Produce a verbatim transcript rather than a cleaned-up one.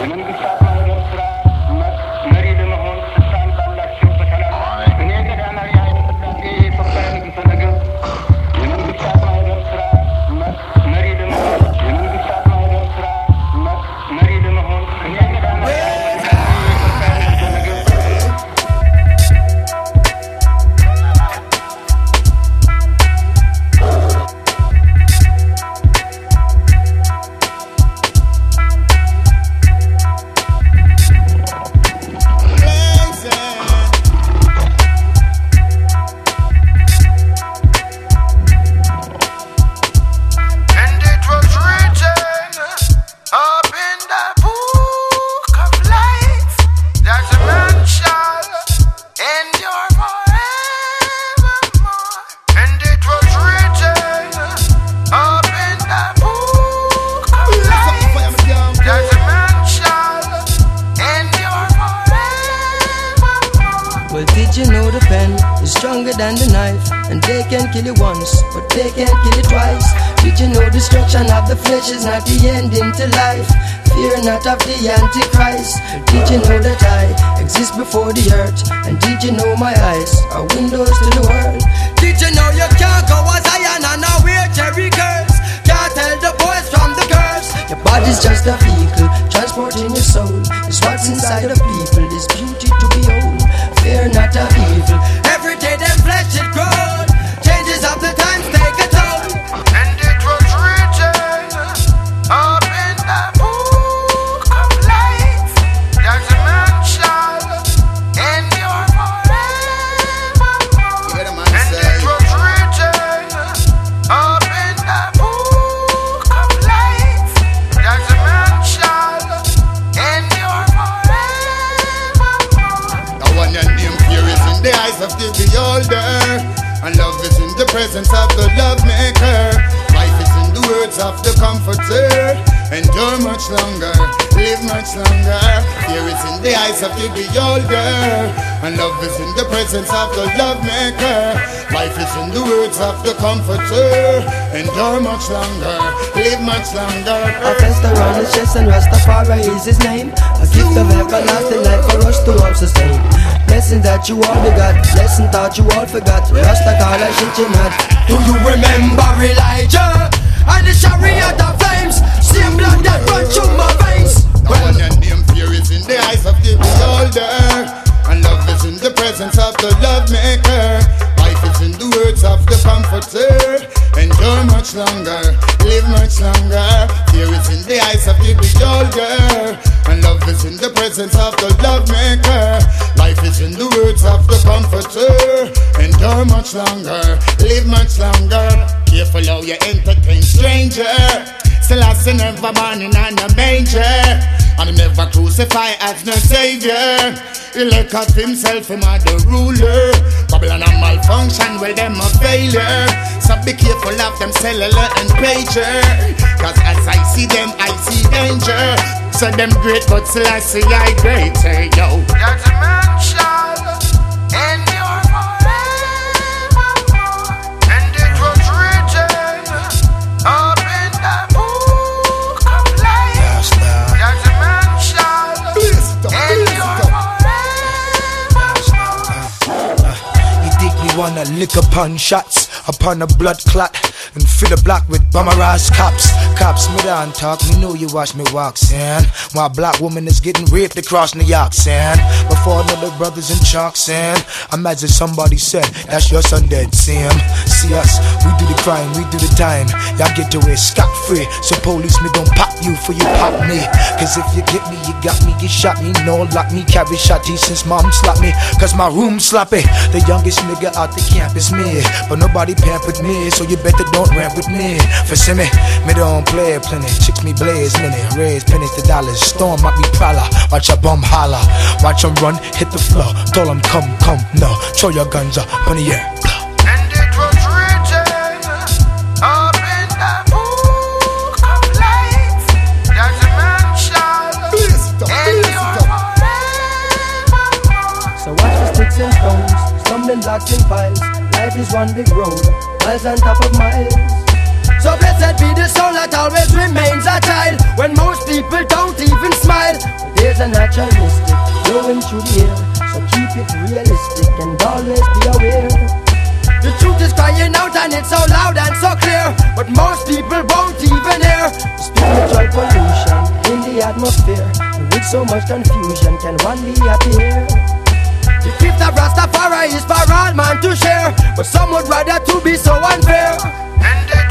Than the knife, and they can kill you once, but they can't kill you twice. Did you know destruction of the flesh is not the ending to life? Fear not of the Antichrist. Did you know that I exist before the earth? And did you know my eyes are windows to the world? Did you know you can't go as Zion and now wear Jerry curse? Can't tell the boys from the girls. Your body's just a vehicle, transporting your soul. It's what's inside of people, is beauty to behold. Fear not of evil. Every day their flesh it grows. Changes of the times take a toll. And it was written up in the book of life that a man shall endure forevermore. And it was written up in the book of life that a man shall endure forevermore. Now when your name fear is in the eyes of the beholder, and love is in the presence of the love maker. Life is in the words of the comforter. Endure much longer, live much longer. Fear is in the eyes of the beholder, and love is in the presence of the love maker. Life is in the words of the comforter. Endure much longer, live much longer. A fence around his chest and Rastafari is his name. A gift of everlasting life for us to all sustain. Blessing that you all begot, blessing that you all forgot. Rasta call I shit you not. Do you remember Elijah and the chariot of flames? Same blood that run through my veins. Now when your name fear is in the eyes of the beholder, and love is in the presence of the love maker. Life is in the words of the comforter. Endure much longer, live much longer. Fear is in the eyes of the beholder, and love is in the presence of the love maker. Life is in the words of the comforter. Endure much longer, live much longer. Careful how you entertain stranger. Selassie never born in a manger, and he never crucified as no savior. He look at himself, him as the ruler. Babylon a malfunction, well them a failure. So be careful of them cellular and pager, cause as I see them, I see danger. So them great, but Selassie I great, hey yo. That a man shall endure forevermore. And it was written up in the book of life that a man shall endure forevermore. You think me wanna lick upon shots, upon a blood clot, and fill the block with bummerized cops. Cops, me down talk, me know you watch me walk, son. While black woman is getting raped across New York, son. Before another brothers in chalk, son. Imagine somebody said, that's your son dead, Sam. See us, we do the crime, we do the time. Y'all get away scot-free, so police me don't pop you for you pop me. Cause if you get me, you got me, you shot me. No lock me, carry shotty since mom slapped me. Cause my room's sloppy. The youngest nigga out the camp is me, but nobody pampered me, so you better don't rap with me. For see me, me don't play plenty. Chicks me blaze many, raise pennies to dollars. Storm might be prowler, watch a bum holler. Watch them run, hit the floor. Told them come, come, no. Throw your guns up in the air. And it was written up in the book of life that a man shall endure forevermore. So watch the sticks and stones, stumbling blocks and piles. Life is one big road, miles on top of miles. So blessed be the soul that always remains a child, when most people don't even smile. But there's a natural mystic flowing through the air, so keep it realistic and always be aware. The truth is crying out and it's so loud and so clear, but most people won't even hear. Spiritual pollution in the atmosphere, and with so much confusion, can one be happier? The gift of Rastafari is for all man to share, but some would rather to be so unfair. And